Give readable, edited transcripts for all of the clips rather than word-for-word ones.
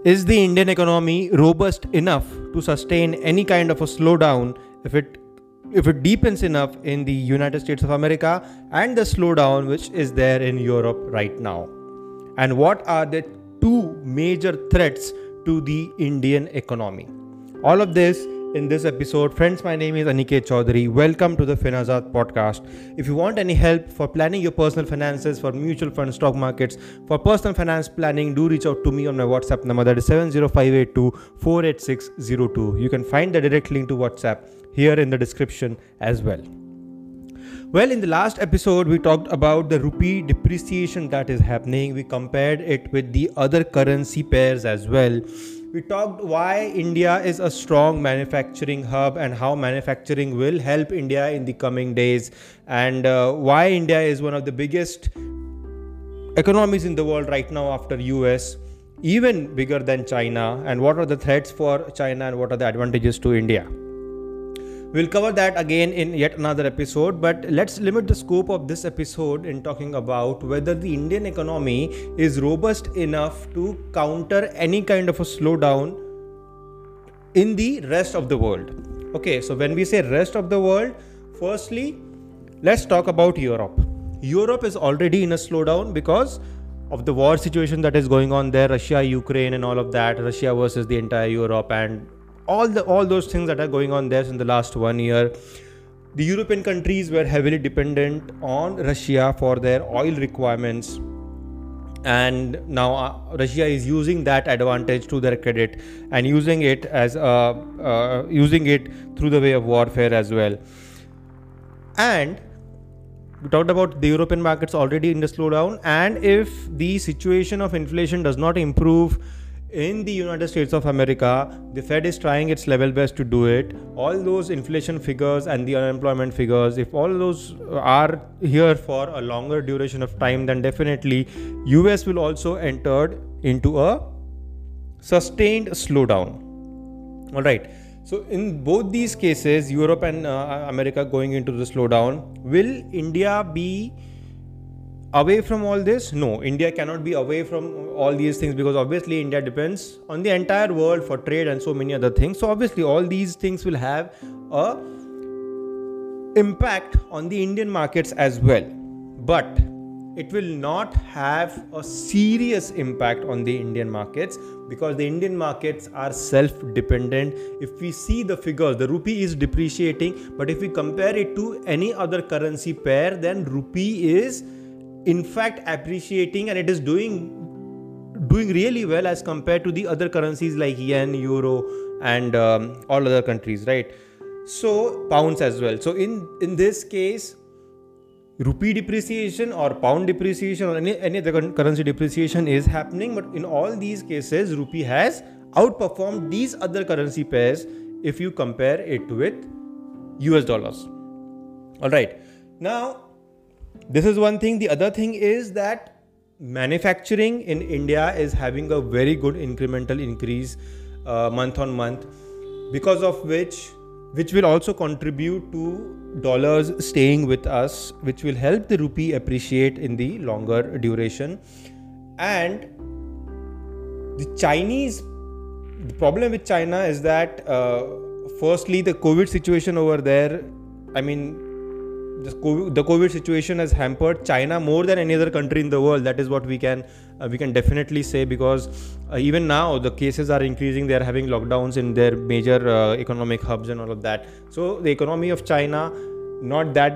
Is the Indian economy robust enough to sustain any kind of a slowdown if it deepens enough in the United States of America and the slowdown which is there in Europe right now? And what are the two major threats to the Indian economy? All of this in this episode. Friends, my name is Aniket Chaudhary. Welcome to the Finazat podcast. If you want any help for planning your personal finances, for mutual fund, stock markets, for personal finance planning, do reach out to me on my WhatsApp number, that is 70582 You can find the direct link to WhatsApp here in the description as well. Well, in the last episode, we talked about the rupee depreciation that is happening. We compared it with the other currency pairs as well. We talked why India is a strong manufacturing hub and how manufacturing will help India in the coming days, and why India is one of the biggest economies in the world right now after US, even bigger than China, and what are the threats for China and what are the advantages to India. We'll cover that again in yet another episode, but let's limit the scope of this episode in talking about whether the Indian economy is robust enough to counter any kind of a slowdown in the rest of the world. Okay, so when we say rest of the world, firstly, let's talk about Europe. Europe is already in a slowdown because of the war situation that is going on there, Russia, Ukraine and all of that, Russia versus the entire Europe and all those things that are going on there in the last 1 year. The European countries were heavily dependent on Russia for their oil requirements, and now Russia is using that advantage to their credit and using it through the way of warfare as well. And we talked about the European markets already in the slowdown, and if the situation of inflation does not improve in the United States of America, the Fed is trying its level best to do it. All those inflation figures and the unemployment figures, if all those are here for a longer duration of time, then definitely US will also enter into a sustained slowdown. All right. So in both these cases, Europe and America going into the slowdown, will India be away from all this? No, India cannot be away from all these things because obviously India depends on the entire world for trade and so many other things. So obviously all these things will have a impact on the Indian markets as well. But it will not have a serious impact on the Indian markets because the Indian markets are self-dependent. If we see the figures, the rupee is depreciating, but if we compare it to any other currency pair, then rupee is in fact appreciating, and it is doing really well as compared to the other currencies like yen, euro and all other countries, right? So pounds as well. So in this case, rupee depreciation or pound depreciation or any other currency depreciation is happening, but in all these cases rupee has outperformed these other currency pairs if you compare it with US dollars. All right, now this is one thing. The other thing is that manufacturing in India is having a very good incremental increase month on month, because of which will also contribute to dollars staying with us, which will help the rupee appreciate in the longer duration. And the problem with China is that firstly, the COVID situation over there, the COVID situation has hampered China more than any other country in the world. That is what we can definitely say, because even now the cases are increasing. They are having lockdowns in their major economic hubs and all of that. So the economy of China not that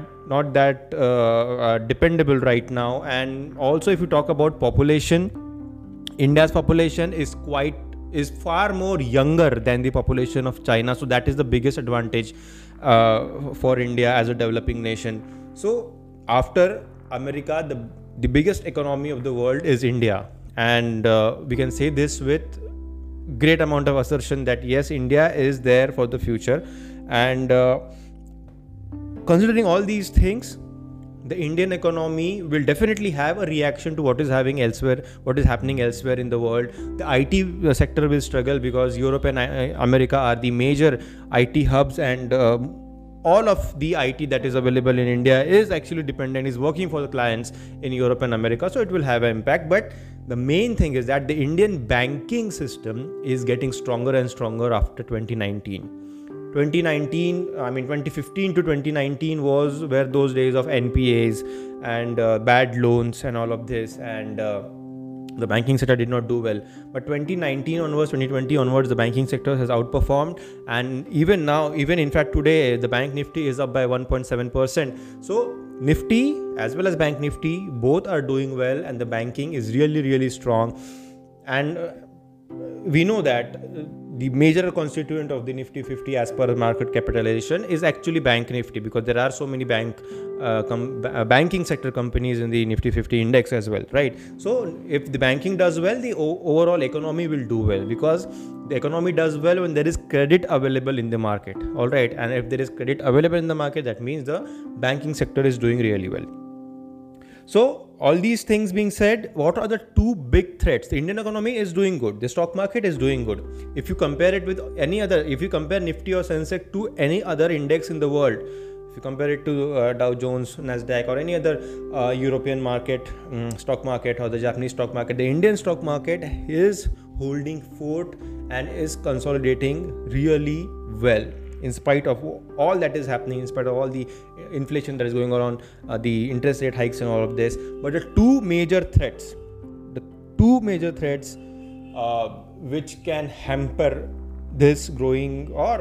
dependable right now. And also, if you talk about population, India's population is far more younger than the population of China. So that is the biggest advantage for India as a developing nation. So after America, the biggest economy of the world is India, and we can say this with great amount of assertion that yes, India is there for the future. And considering all these things, the Indian economy will definitely have a reaction to what is happening elsewhere in the world. The IT sector will struggle because Europe and America are the major IT hubs, and all of the IT that is available in India is actually working for the clients in Europe and America. So it will have an impact. But The main thing is that the Indian banking system is getting stronger and stronger after 2019. 2015 to 2019 was where those days of NPAs and bad loans and all of this, and the banking sector did not do well. But 2019 onwards, 2020 onwards, the banking sector has outperformed, and even now, even in fact today, the bank Nifty is up by 1.7%. So Nifty as well as Bank Nifty both are doing well, and the banking is really, really strong. And we know that the major constituent of the Nifty 50 as per market capitalization is actually Bank Nifty, because there are so many banking sector companies in the Nifty 50 index as well, right? So if the banking does well, the overall economy will do well, because the economy does well when there is credit available in the market, all right? And if there is credit available in the market, that means the banking sector is doing really well. So all these things being said, what are the two big threats? The Indian economy is doing good. The stock market is doing good. If you compare it with any other, if you compare Nifty or Sensex to any other index in the world, if you compare it to Dow Jones, Nasdaq, or any other European market, stock market, or the Japanese stock market, the Indian stock market is holding fort and is consolidating really well, in spite of all that is happening, in spite of all the inflation that is going on, the interest rate hikes and all of this. But the two major threats which can hamper this growing or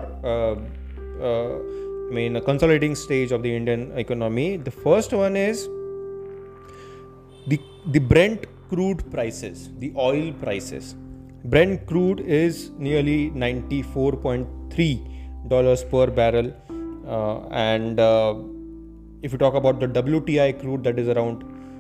a consolidating stage of the Indian economy. The first one is the Brent crude prices, the oil prices. Brent crude is nearly $94.3 per barrel, and if you talk about the WTI crude, that is around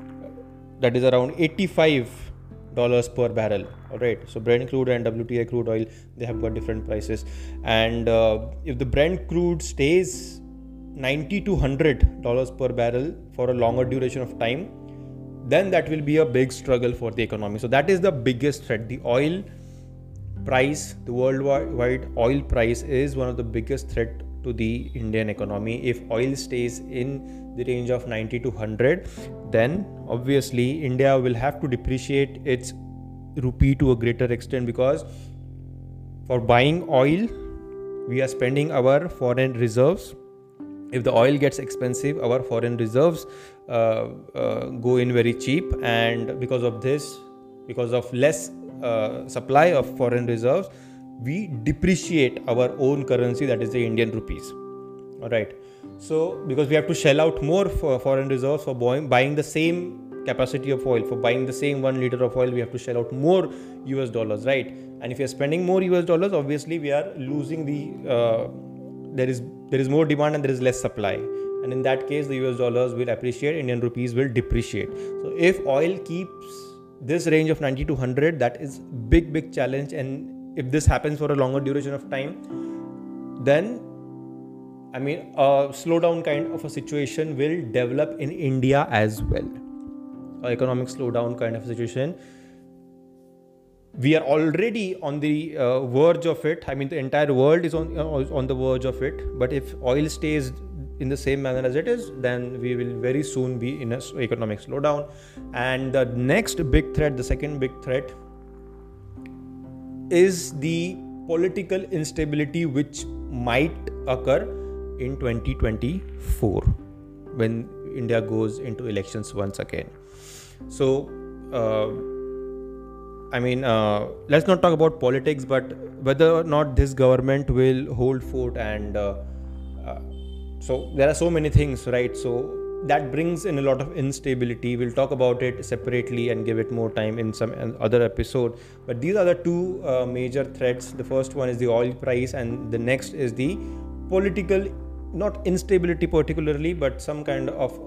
$85 per barrel. All right, so Brent crude and WTI crude oil, they have got different prices, and if the Brent crude stays $90 to $100 per barrel for a longer duration of time, then that will be a big struggle for the economy. So that is the biggest threat. The oil price, the worldwide oil price, is one of the biggest threat to the Indian economy. If oil stays in the range of 90 to 100, then obviously India will have to depreciate its rupee to a greater extent, because for buying oil, we are spending our foreign reserves. If the oil gets expensive, our foreign reserves go in very cheap, and because of less supply of foreign reserves, we depreciate our own currency, that is the Indian rupees. All right. So because we have to shell out more for foreign reserves for buying the same capacity of oil, for buying the same 1 liter of oil, we have to shell out more US dollars, right? And if we are spending more US dollars, obviously we are losing there is more demand and there is less supply, and in that case the US dollars will appreciate, Indian rupees will depreciate. So if oil keeps this range of 90 to 100, that is big challenge, and if this happens for a longer duration of time, then a slowdown kind of a situation will develop in India as well. Economic slowdown kind of a situation. We are already on the verge of it. The entire world is on the verge of it. But if oil stays in the same manner as it is, then we will very soon be in an economic slowdown. And the next big threat, the second big threat, is the political instability which might occur in 2024 when India goes into elections once again. So let's not talk about politics, but whether or not this government will hold fort, and so there are so many things, right? So that brings in a lot of instability. We'll talk about it separately and give it more time in some other episode. But these are the two major threats. The first one is the oil price, and the next is the political, not instability particularly, but some kind of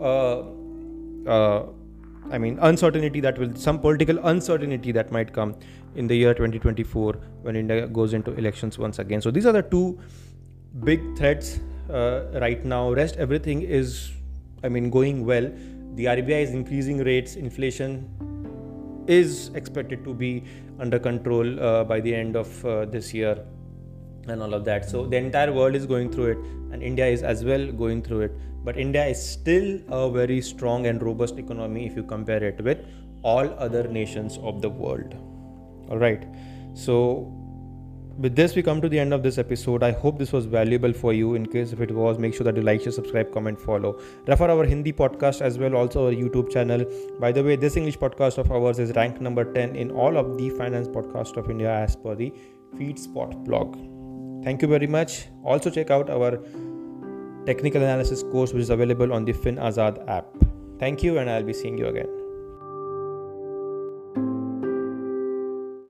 uncertainty some political uncertainty that might come in the year 2024 when India goes into elections once again. So these are the two big threats right now. Rest everything is going well. The RBI is increasing rates. Inflation is expected to be under control by the end of this year. and all of that. So the entire world is going through it, and India is as well going through it. But India is still a very strong and robust economy if you compare it with all other nations of the world. All right. So with this, we come to the end of this episode. I hope this was valuable for you. In case if it was, make sure that you like, share, subscribe, comment, follow. Refer our Hindi podcast as well, also our YouTube channel. By the way, this English podcast of ours is ranked number 10 in all of the finance podcast of India as per the FeedSpot blog. Thank you very much. Also check out our technical analysis course, which is available on the FinAzad app. Thank you, and I'll be seeing you again.